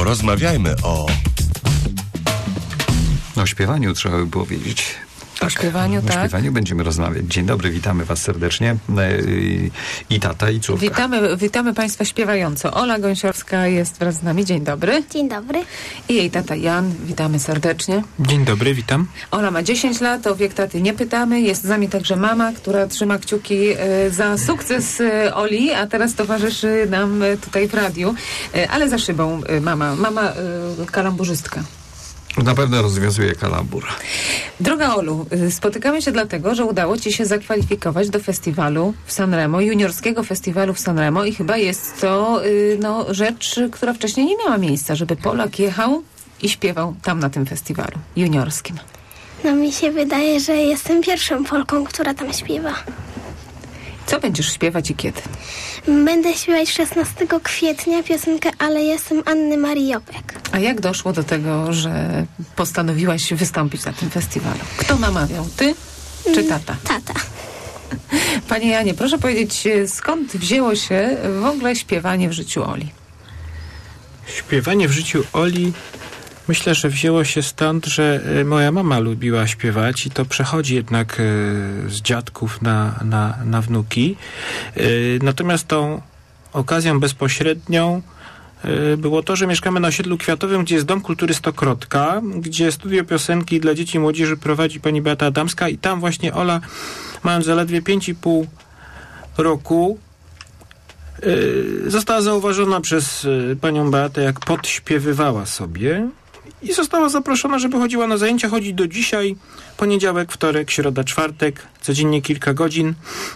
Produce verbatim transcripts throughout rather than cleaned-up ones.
Porozmawiajmy o... O śpiewaniu trzeba by było wiedzieć. Tak, o śpiewaniu, o tak. O śpiewaniu będziemy rozmawiać. Dzień dobry, witamy was serdecznie. I, i tata, i córka. Witamy, witamy państwa śpiewająco. Ola Gąsiorska jest wraz z nami. Dzień dobry. Dzień dobry. I jej tata Jan. Witamy serdecznie. Dzień dobry, witam. Ola ma dziesięć lat, o wiek taty nie pytamy. Jest z nami także mama, która trzyma kciuki y, za sukces y, Oli, a teraz towarzyszy nam y, tutaj w radiu. Y, ale za szybą y, mama. Mama y, kalamburzystka. Na pewno rozwiązuje kalambur. Droga Olu, spotykamy się dlatego, że udało ci się zakwalifikować do festiwalu w Sanremo, juniorskiego festiwalu w Sanremo i chyba jest to y, no, rzecz, która wcześniej nie miała miejsca, żeby Polak jechał i śpiewał tam na tym festiwalu juniorskim. No mi się wydaje, że jestem pierwszą Polką, która tam śpiewa. Co będziesz śpiewać i kiedy? Będę śpiewać szesnastego kwietnia piosenkę Ale jestem Anny Marii Jopek. A jak doszło do tego, że postanowiłaś wystąpić na tym festiwalu? Kto namawiał? Ty czy tata? Tata. Panie Janie, proszę powiedzieć, skąd wzięło się w ogóle śpiewanie w życiu Oli? Śpiewanie w życiu Oli myślę, że wzięło się stąd, że moja mama lubiła śpiewać i to przechodzi jednak z dziadków na, na, na wnuki. Natomiast tą okazją bezpośrednią było to, że mieszkamy na osiedlu Kwiatowym, gdzie jest Dom Kultury Stokrotka, gdzie studio piosenki dla dzieci i młodzieży prowadzi pani Beata Adamska i tam właśnie Ola, mając zaledwie pięć i pół roku, została zauważona przez panią Beatę, jak podśpiewywała sobie i została zaproszona, żeby chodziła na zajęcia. Chodzi do dzisiaj, poniedziałek, wtorek, środa, czwartek, codziennie kilka godzin.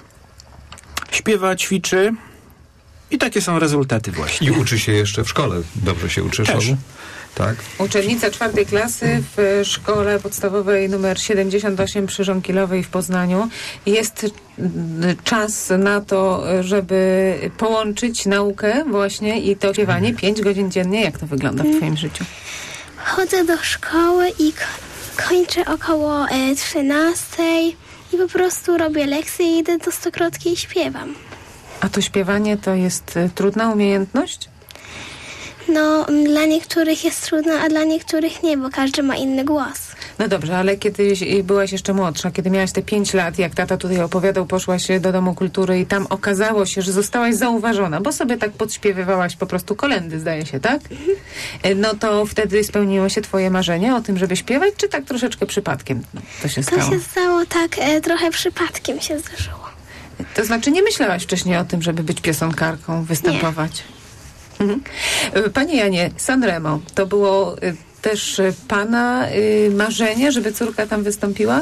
Śpiewa, ćwiczy i takie są rezultaty właśnie. I uczy się jeszcze w szkole. Dobrze się uczysz, Olu? Tak. Uczennica czwartej klasy w szkole podstawowej numer siedemdziesiąt osiem przy Żonkilowej w Poznaniu. Jest czas na to, żeby połączyć naukę właśnie i to śpiewanie pięć godzin dziennie. Jak to wygląda w twoim życiu? Chodzę do szkoły i ko- kończę około e, trzynastej i po prostu robię lekcje i idę do Stokrotki i śpiewam. A to śpiewanie to jest y, trudna umiejętność? No, dla niektórych jest trudno, a dla niektórych nie, bo każdy ma inny głos. No dobrze, ale kiedy byłaś jeszcze młodsza, kiedy miałaś te pięć lat, jak tata tutaj opowiadał, poszłaś do Domu Kultury i tam okazało się, że zostałaś zauważona, bo sobie tak podśpiewywałaś po prostu kolędy, zdaje się, tak? No to wtedy spełniło się twoje marzenie o tym, żeby śpiewać, czy tak troszeczkę przypadkiem to się stało? To się stało tak, e, trochę przypadkiem się zdarzyło. To znaczy nie myślałaś wcześniej o tym, żeby być piosenkarką, występować? Mhm. Panie Janie, Sanremo, to było y, też y, pana y, marzenie, żeby córka tam wystąpiła?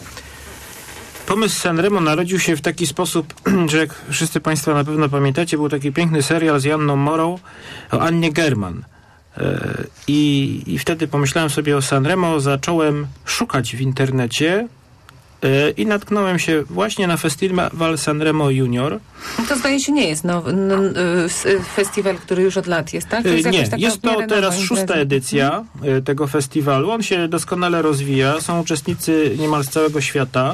Pomysł Sanremo narodził się w taki sposób, że jak wszyscy państwo na pewno pamiętacie, był taki piękny serial z Janną Morą o Annie German. I, i wtedy pomyślałem sobie o Sanremo, zacząłem szukać w internecie i natknąłem się właśnie na festiwal Sanremo Junior. To zdaje się nie jest no, no, festiwal, który już od lat jest, tak? To jest nie, jakaś taka jest to teraz szósta edycja hmm? tego festiwalu. On się doskonale rozwija. Są uczestnicy niemal z całego świata.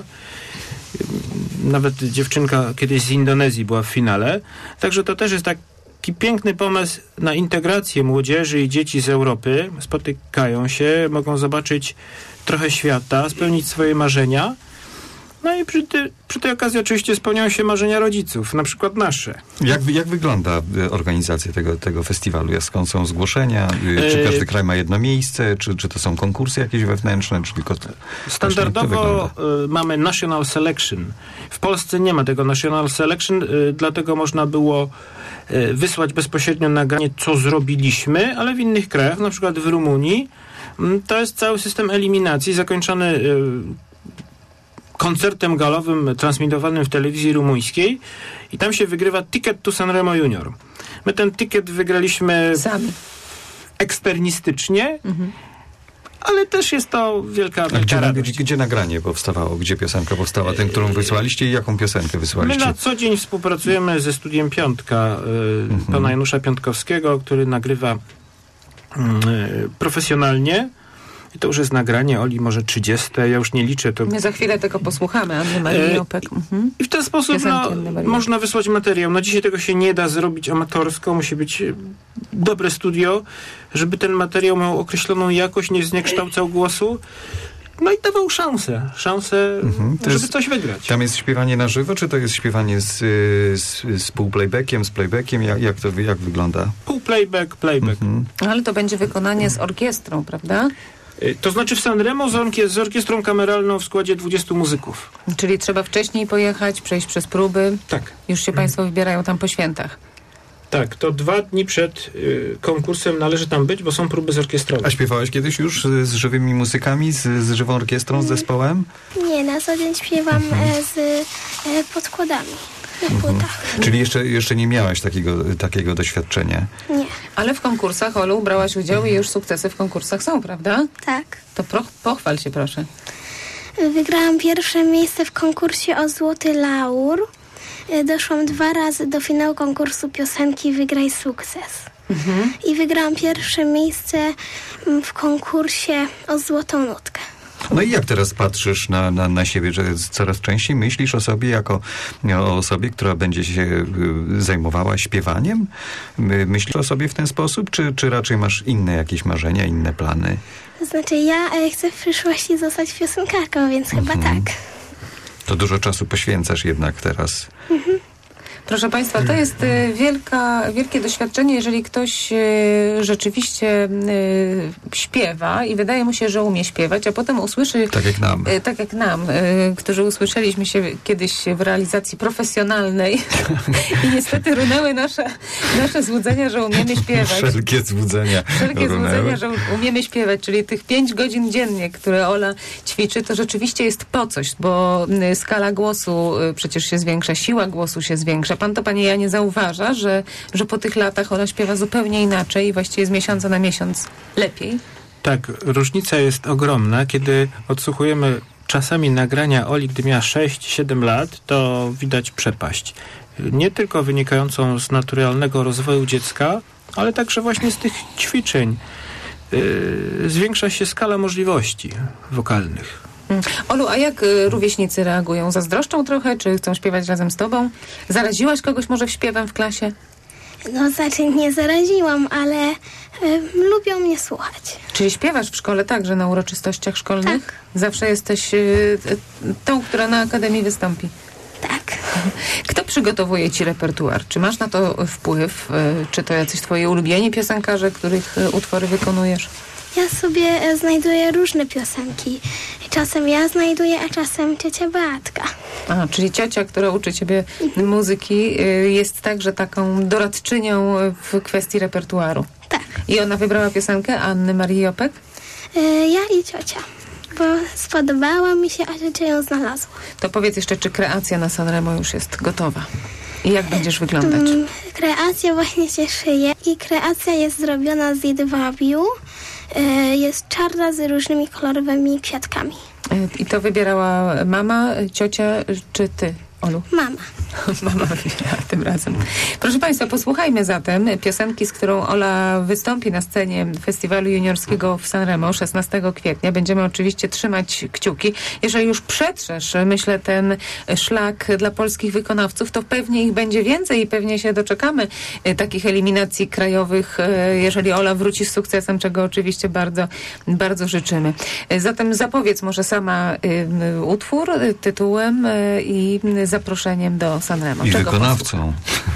Nawet dziewczynka kiedyś z Indonezji była w finale. Także to też jest taki piękny pomysł na integrację młodzieży i dzieci z Europy. Spotykają się, mogą zobaczyć trochę świata, spełnić swoje marzenia. No i przy, ty, przy tej okazji oczywiście spełniają się marzenia rodziców, na przykład nasze. Jak, jak wygląda organizacja tego, tego festiwalu? Jak skąd są zgłoszenia? Czy każdy kraj ma jedno miejsce? Czy, czy to są konkursy jakieś wewnętrzne? Czy tylko to, Standardowo y, mamy National Selection. W Polsce nie ma tego National Selection, y, dlatego można było y, wysłać bezpośrednio nagranie, co zrobiliśmy, ale w innych krajach, na przykład w Rumunii, y, to jest cały system eliminacji zakończony y, koncertem galowym transmitowanym w telewizji rumuńskiej i tam się wygrywa Ticket to Sanremo Junior. My ten ticket wygraliśmy sami, eksternistycznie, mhm. ale też jest to wielka, wielka gdzie, radość. Gdzie, gdzie nagranie powstawało? Gdzie piosenka powstała? Tę, którą wysłaliście i jaką piosenkę wysłaliście? My na co dzień współpracujemy ze studiem Piątka y, mhm. pana Janusza Piątkowskiego, który nagrywa y, profesjonalnie. I to już jest nagranie Oli może trzydzieste, ja już nie liczę. To... My za chwilę tego posłuchamy, Anny Marii Jopek. Mhm. I w ten sposób no, Marii. można wysłać materiał. No dzisiaj tego się nie da zrobić amatorsko, musi być dobre studio, żeby ten materiał miał określoną jakość, nie zniekształcał głosu. No i dawał szansę, szansę, mhm, żeby jest, coś wygrać. Tam jest śpiewanie na żywo, czy to jest śpiewanie z, z, z półplaybackiem, z playbackiem? Jak, jak to jak wygląda? Pół playback, playback. Mhm. Ale to będzie wykonanie z orkiestrą, prawda? To znaczy w Sanremo z, orkie- z orkiestrą kameralną w składzie dwudziestu muzyków. Czyli trzeba wcześniej pojechać, przejść przez próby. Tak. Już się państwo wybierają tam po świętach. Tak, to dwa dni przed y, konkursem należy tam być, bo są próby z orkiestrą. A śpiewałeś kiedyś już z, z żywymi muzykami, z, z żywą orkiestrą, z zespołem? Nie, na co dzień śpiewam mhm. e, z e, podkładami na mhm. płytach. Czyli jeszcze, jeszcze nie miałaś takiego, takiego doświadczenia? Nie. Ale w konkursach, Olu, brałaś udział i już sukcesy w konkursach są, prawda? Tak. To pro, pochwal się, proszę. Wygrałam pierwsze miejsce w konkursie o Złoty Laur. Doszłam dwa razy do finału konkursu piosenki Wygraj Sukces. Mhm. I wygrałam pierwsze miejsce w konkursie o Złotą Nutkę. No i jak teraz patrzysz na, na, na siebie, że coraz częściej myślisz o sobie jako o osobie, która będzie się zajmowała śpiewaniem? Myślisz o sobie w ten sposób, czy, czy raczej masz inne jakieś marzenia, inne plany? To znaczy ja chcę w przyszłości zostać piosenkarką, więc mhm. chyba tak. To dużo czasu poświęcasz jednak teraz. Mhm. Proszę Państwa, to jest y, wielka, wielkie doświadczenie, jeżeli ktoś y, rzeczywiście y, śpiewa i wydaje mu się, że umie śpiewać, a potem usłyszy... Tak jak nam. Y, tak jak nam, y, którzy usłyszeliśmy się kiedyś w realizacji profesjonalnej i niestety runęły nasze, nasze złudzenia, że umiemy śpiewać. Wszelkie złudzenia. Wszelkie złudzenia, że umiemy śpiewać, czyli tych pięć godzin dziennie, które Ola ćwiczy, to rzeczywiście jest po coś, bo y, skala głosu y, przecież się zwiększa, siła głosu się zwiększa. Pan to, panie Janie, zauważa, że, że po tych latach ona śpiewa zupełnie inaczej i właściwie z miesiąca na miesiąc lepiej? Tak, różnica jest ogromna. Kiedy odsłuchujemy czasami nagrania Oli, gdy miała sześć siedem lat, to widać przepaść. Nie tylko wynikającą z naturalnego rozwoju dziecka, ale także właśnie z tych ćwiczeń. Yy, zwiększa się skala możliwości wokalnych. Olu, a jak y, rówieśnicy reagują? Zazdroszczą trochę? Czy chcą śpiewać razem z tobą? Zaraziłaś kogoś może śpiewem w klasie? No, znaczy nie zaraziłam, ale y, lubią mnie słuchać. Czyli śpiewasz w szkole także na uroczystościach szkolnych? Tak. Zawsze jesteś y, y, tą, która na akademii wystąpi? Tak. Kto przygotowuje ci repertuar? Czy masz na to wpływ? Y, czy to jacyś twoi ulubieni piosenkarze, których y, utwory wykonujesz? Ja sobie znajduję różne piosenki. Czasem ja znajduję, a czasem ciocia Beatka. A, czyli ciocia, która uczy ciebie muzyki, jest także taką doradczynią w kwestii repertuaru. Tak. I ona wybrała piosenkę Anny Marii Jopek? Ja i ciocia. Bo spodobała mi się, a ciocia ją znalazła. To powiedz jeszcze, czy kreacja na Sanremo już jest gotowa? I jak będziesz wyglądać? Kreacja właśnie się szyje i kreacja jest zrobiona z jedwabiu. Jest czarna z różnymi kolorowymi kwiatkami. I to wybierała mama, ciocia czy ty, Olu? Mama. Mama wybierała tym razem. Proszę Państwa, posłuchajmy zatem piosenki, z którą Ola wystąpi na scenie Festiwalu Juniorskiego w Sanremo szesnastego kwietnia. Będziemy oczywiście trzymać kciuki. Jeżeli już przetrzesz, myślę, ten szlak dla polskich wykonawców, to pewnie ich będzie więcej i pewnie się doczekamy takich eliminacji krajowych, jeżeli Ola wróci z sukcesem, czego oczywiście bardzo, bardzo życzymy. Zatem zapowiedz może sama y, utwór tytułem y, i zaproszeniem do Sanremo. I wykonawcą.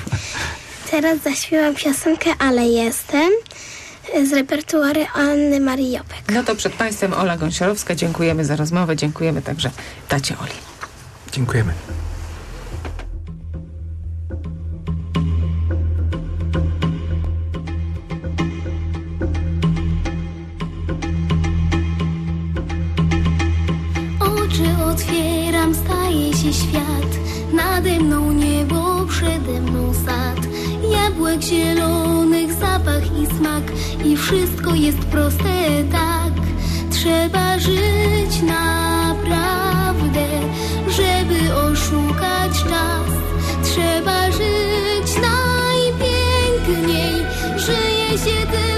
Teraz zaśpiewam piosenkę Ale jestem z repertuaru Anny Marii Jopek. No to przed Państwem Ola Gąsiorowska. Dziękujemy za rozmowę. Dziękujemy także tacie Oli. Dziękujemy. Oczy otwieram, staje się świat. Nade mną niebo, przede mną sad. Jabłek zielonych, zapach i smak. I wszystko jest proste tak. Trzeba żyć naprawdę, żeby oszukać czas. Trzeba żyć najpiękniej. Żyje się tylko